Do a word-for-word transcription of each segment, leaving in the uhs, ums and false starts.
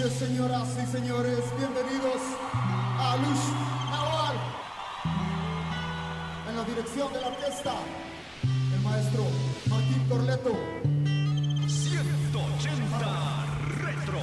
noches, señoras y señores. Bienvenidos a Lush Nahual. En la dirección de la orquesta, el maestro Martín Corleto. ciento ochenta Retro.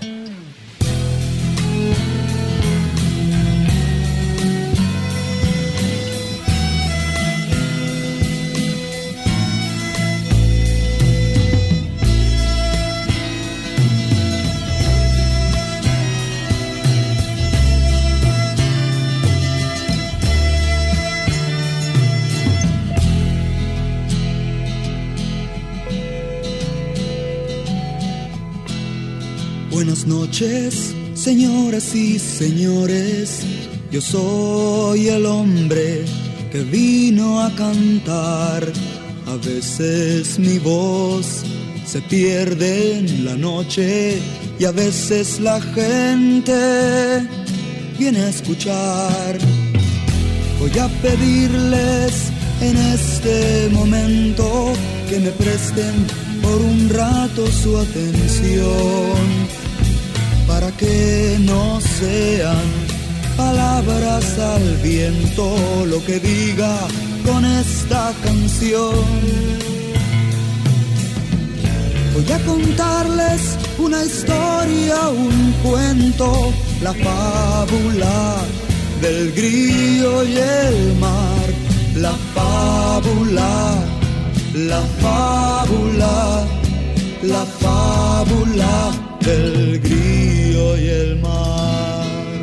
Buenas noches, señoras y señores. Yo soy el hombre que vino a cantar. A veces mi voz se pierde en la noche y a veces la gente viene a escuchar. Voy a pedirles en este momento que me presten por un rato su atención, para que no sean palabras al viento lo que diga con esta canción. Voy a contarles una historia, un cuento, la fábula del grillo y el mar, la fábula, la fábula, la fábula del grillo y el mar.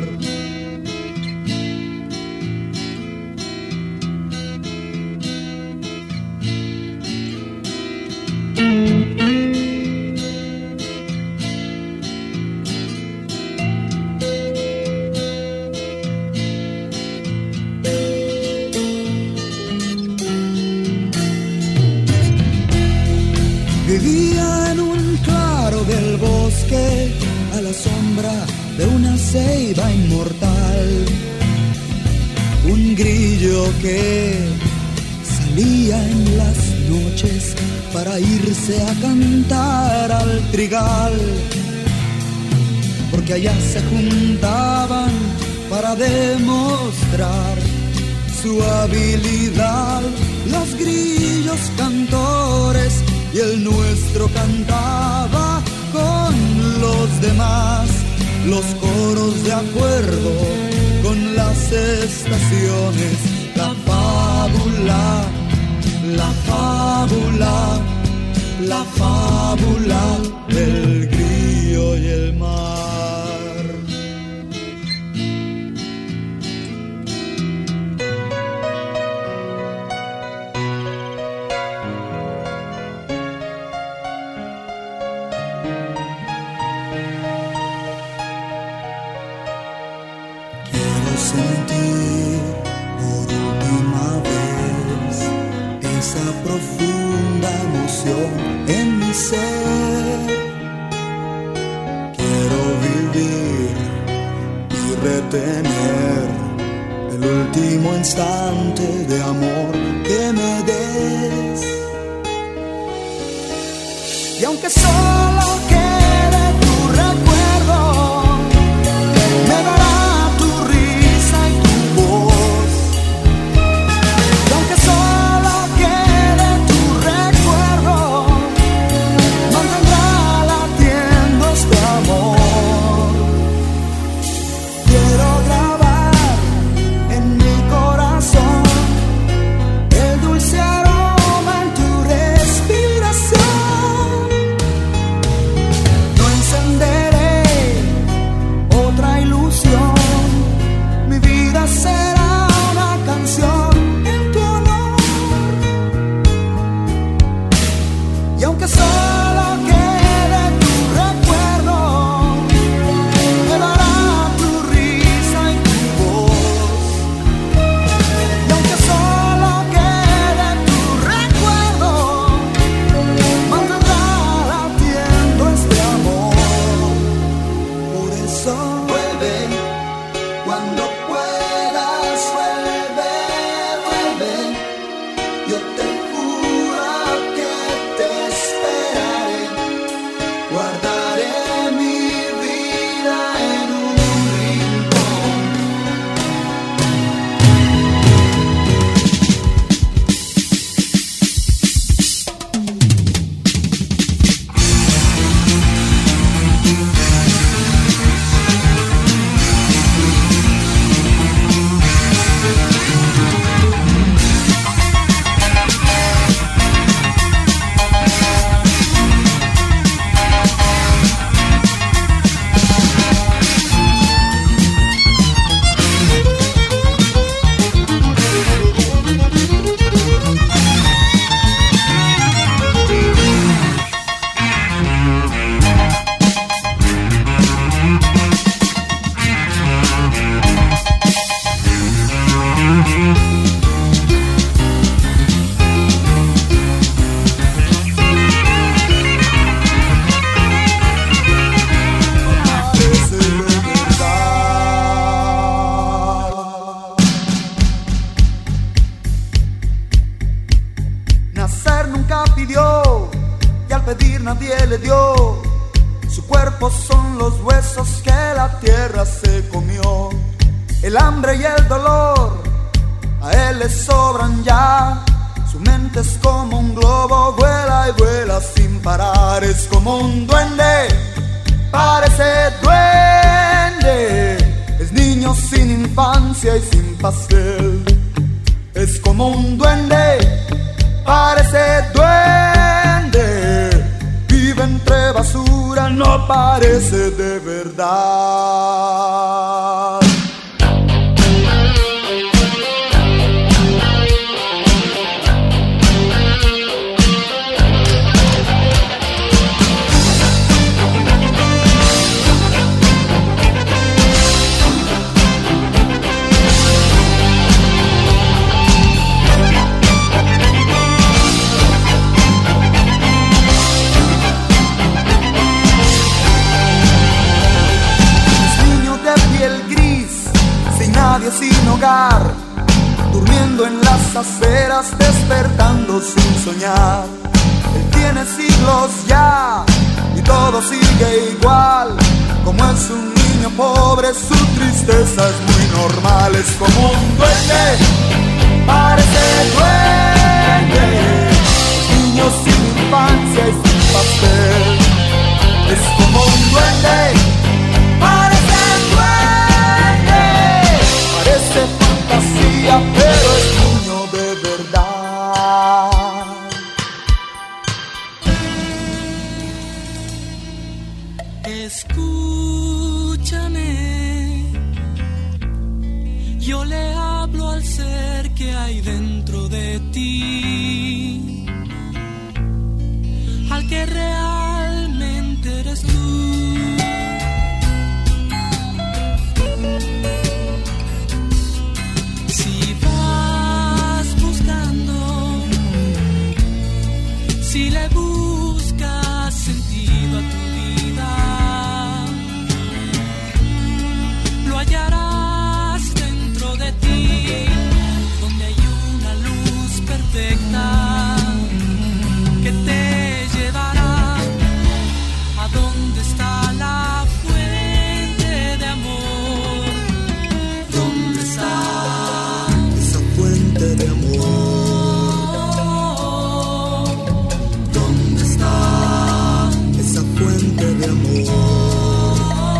Vivía en un claro del bosque, a la sombra de una ceiba inmortal, un grillo que salía en las noches para irse a cantar al trigal, porque allá se juntaban para demostrar su habilidad los grillos cantores, y el nuestro cantaba con los demás los coros de acuerdo con las estaciones. La fábula, la fábula, la fábula del grillo y el mar. Sentir por última vez esa profunda emoción en mi ser. Quiero vivir y retener el último instante de amor que me des. Y aunque solo quede tu recuerdo, me dará nadie le dio. Su cuerpo son los huesos que la tierra se comió. El hambre y el dolor a él le sobran ya. Su mente es como un globo, vuela y vuela sin parar. Es como un duende, parece duende. Es niño sin infancia y sin pastel. Es como un duende, parece duende. Vive entre basura, no parece de verdad. Sin hogar, durmiendo en las aceras, despertando sin soñar. Él tiene siglos ya y todo sigue igual. Como es un niño pobre, su tristeza es muy normal. Es como un duende, parece duende. Niño sin infancia y sin pastel. Es como un duende, parece duende. Parece fantasía, pero es niño de verdad. Escúchame, yo le hablo al ser que hay dentro de ti, al que realmente eres tú. Si le buscas sentido a tu vida, lo hallarás dentro de ti, donde hay una luz perfecta que te llevará a donde está la fuente de amor. ¿Dónde está esa fuente de amor? Fuente de amor.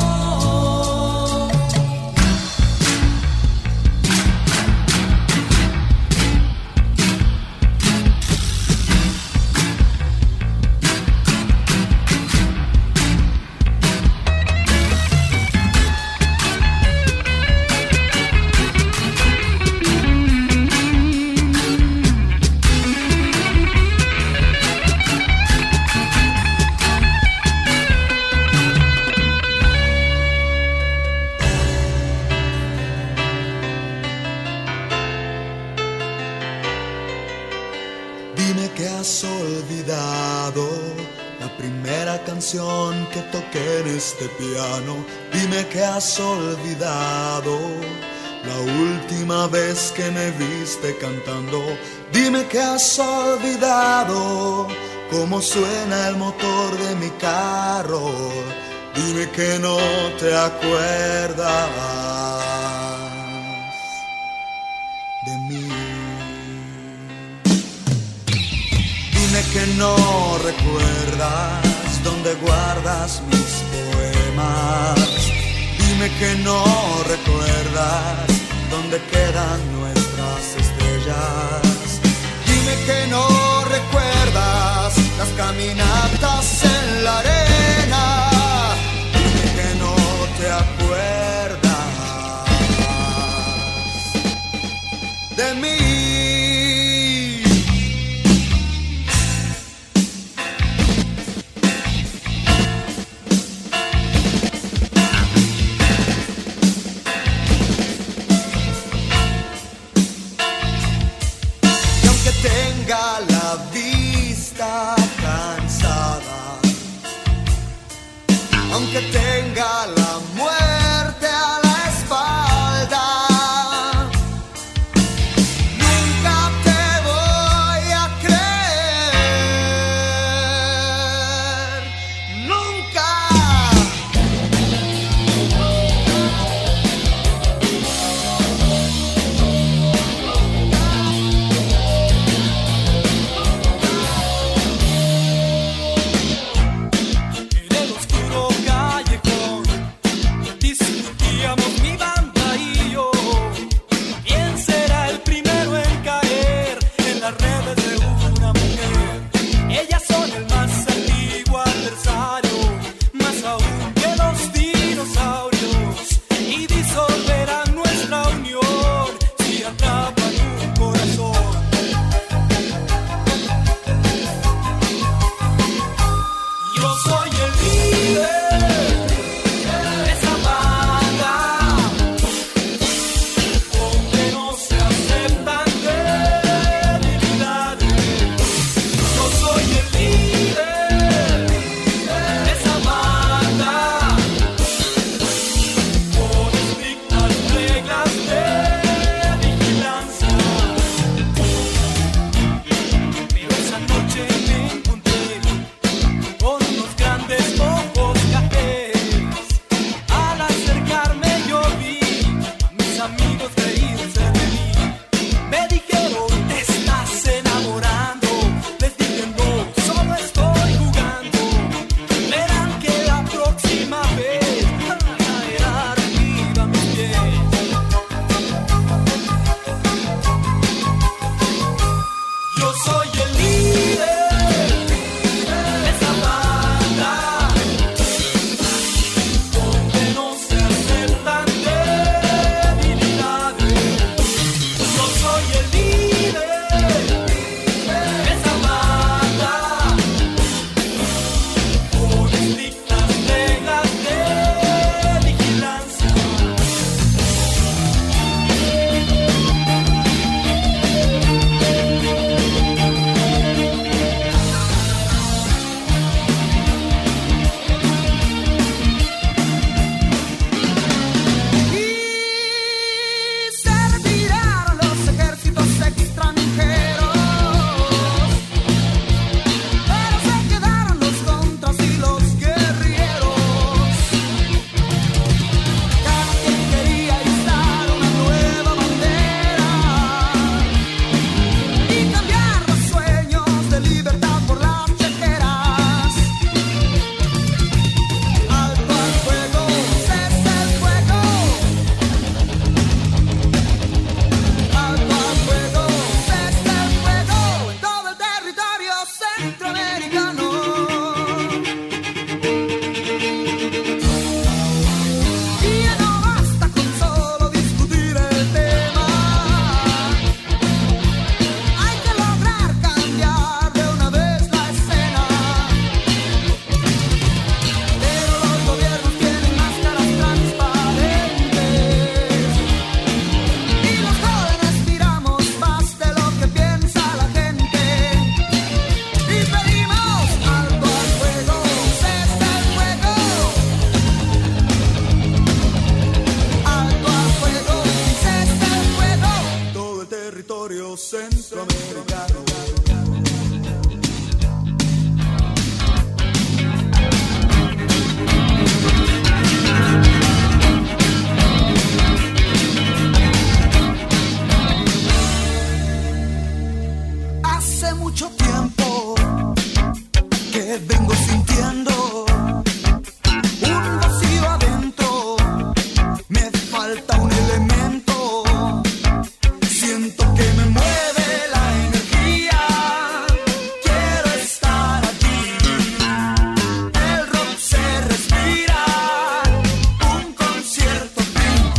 Que toqué en este piano. Dime que has olvidado la última vez que me viste cantando. Dime que has olvidado cómo suena el motor de mi carro. Dime que no te acuerdas de mí. Dime que no recuerdas donde guardas mis poemas. Dime que no recuerdas dónde quedan nuestras estrellas. Dime que no recuerdas las caminatas en la arena. Dime que no te acuerdas de mí. La vista cansada, aunque tenga la muerte a la espalda, territorio centroamericano. Hace mucho tiempo que vengo sintiendo un vacío adentro, me falta un elemento, siento que me mueve la energía, quiero estar aquí, el rock se respira, un concierto fin,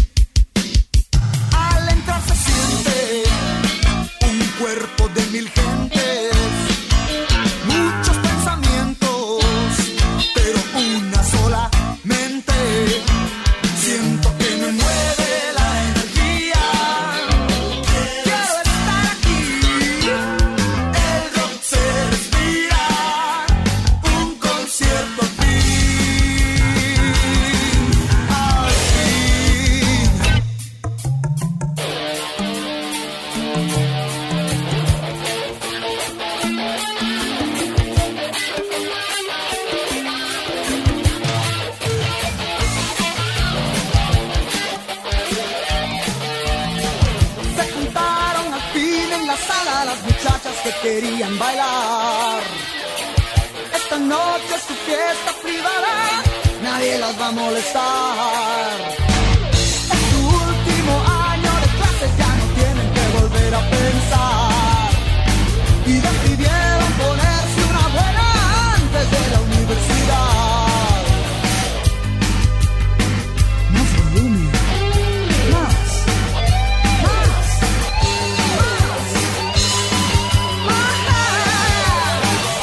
al entrar se siente un cuerpo de mil gentes, muchos pensamientos, pero una sola mente. Siento que me mueve la energía. Quiero estar aquí. El rock se respira. Un concierto al fin. Al fin. Se juntaron al fin en la sala las muchachas que querían bailar. Esta noche es su fiesta privada, nadie las va a molestar. Es su último año de clases, ya no tienen que volver a pensar. Y decidieron ponerse una buena antes de la universidad. Más volumen, más, más, más, más.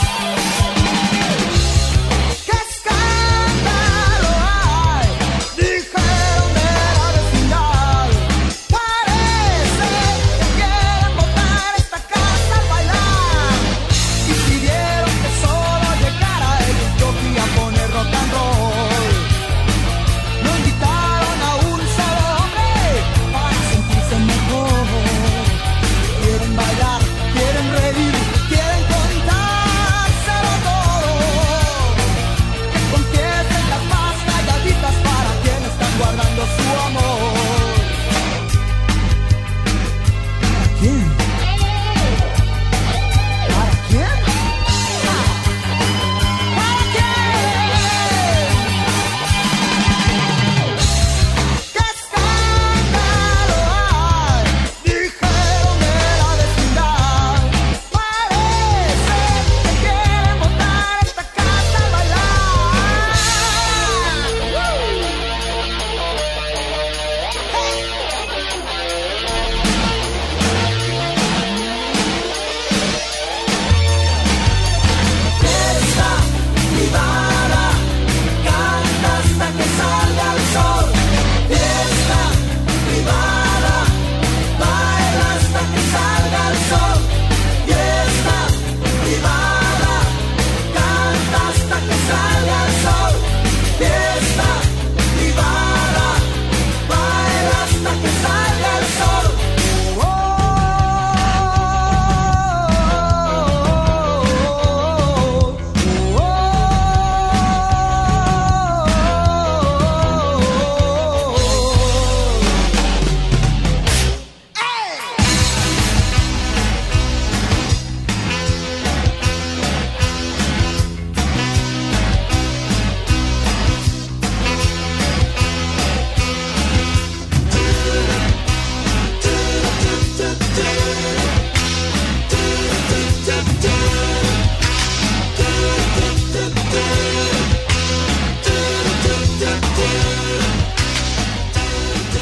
¡Qué escándalo hay! Dijeron de la vecindad. Parece que quieren botar esta casa al bailar. Y pidieron que solo llegara el jockey a poner rock and roll. No invitaron a un solo hombre para sentirse mejor. Quieren bailar, quieren reír, quieren contárselo todo. Que confiesen las más calladitas para quienes están guardando su amor. ¿Para quién? ¿Para quién? ¿Para quién? ¡Qué escándalo hay! Dijeron de la vecindad. Parece que quieren botar esta casa al bailar. Fiesta privada, canta hasta que salga el sol. Fiesta privada, baila hasta que salga el sol. Fiesta privada, canta hasta que salga el sol. Fiesta privada, baila hasta que salga el sol. Oh, oh, oh,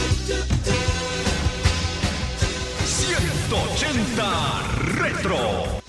ciento ochenta Retro.